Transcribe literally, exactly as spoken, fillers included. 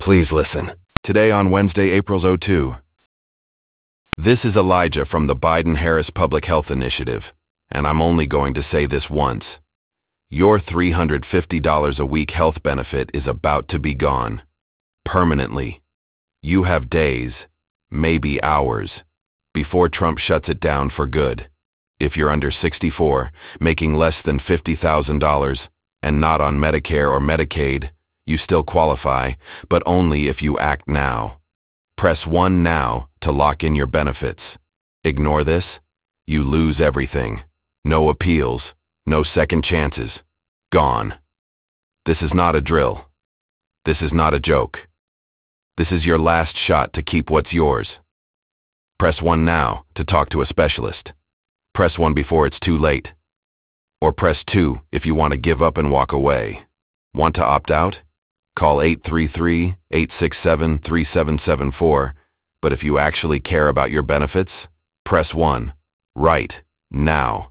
Please listen. Today on Wednesday, April second. This is Elijah from the Biden-Harris Public Health Initiative, and I'm only going to say this once. Your three hundred fifty dollars a week health benefit is about to be gone. Permanently. You have days, maybe hours, before Trump shuts it down for good. If you're under sixty-four, making less than fifty thousand dollars, and not on Medicare or Medicaid, you still qualify, but only if you act now. Press one now to lock in your benefits. Ignore this, you lose everything. No appeals, no second chances. Gone. This is not a drill. This is not a joke. This is your last shot to keep what's yours. Press one now to talk to a specialist. Press one before it's too late. Or press two if you want to give up and walk away. Want to opt out? Call eight three three, eight six seven, three seven seven four, but if you actually care about your benefits, press one, right now.